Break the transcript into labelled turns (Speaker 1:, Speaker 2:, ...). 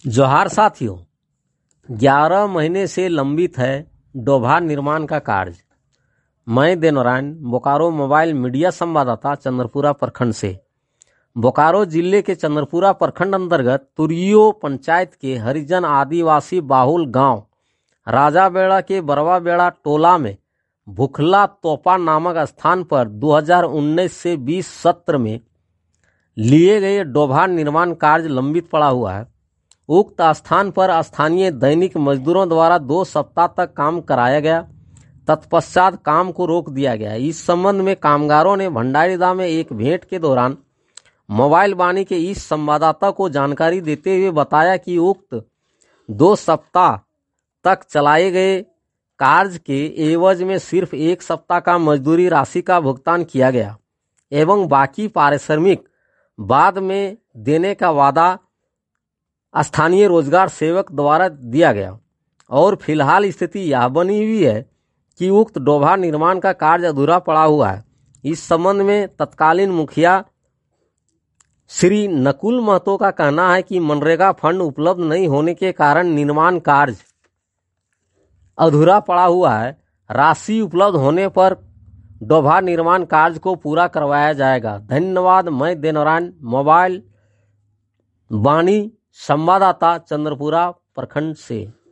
Speaker 1: जोहार साथियों, 11 महीने से लंबित है डोभा निर्माण का कार्य। मैं देवनारायण बोकारो मोबाइल मीडिया संवाददाता चंद्रपुरा प्रखंड से। बोकारो जिले के चंद्रपुरा प्रखंड अंतर्गत तुरियो पंचायत के हरिजन आदिवासी बाहुल गांव राजाबेड़ा के बरवा बेड़ा टोला में भुखला तोपा नामक स्थान पर 2019 से 20 सत्र में लिए गए डोभा निर्माण कार्य लंबित पड़ा हुआ है। उक्त स्थान पर स्थानीय दैनिक मजदूरों द्वारा 2 सप्ताह तक काम कराया गया, तत्पश्चात काम को रोक दिया गया। इस संबंध में कामगारों ने भंडारीदा में एक भेंट के दौरान मोबाइल वाणी के इस संवाददाता को जानकारी देते हुए बताया कि उक्त 2 सप्ताह तक चलाए गए कार्य के एवज में सिर्फ 1 सप्ताह का मजदूरी राशि का भुगतान किया गया एवं बाकी पारिश्रमिक बाद में देने का वादा स्थानीय रोजगार सेवक द्वारा दिया गया। और फिलहाल स्थिति यह बनी हुई है कि उक्त डोभा निर्माण का कार्य अधूरा पड़ा हुआ है। इस संबंध में तत्कालीन मुखिया श्री नकुल महतो का कहना है कि मनरेगा फंड उपलब्ध नहीं होने के कारण निर्माण कार्य अधूरा पड़ा हुआ है। राशि उपलब्ध होने पर डोभा निर्माण कार्य को पूरा करवाया जाएगा। धन्यवाद। मैं देवनारायण मोबाइल वाणी संवाददाता चंद्रपुरा प्रखंड से।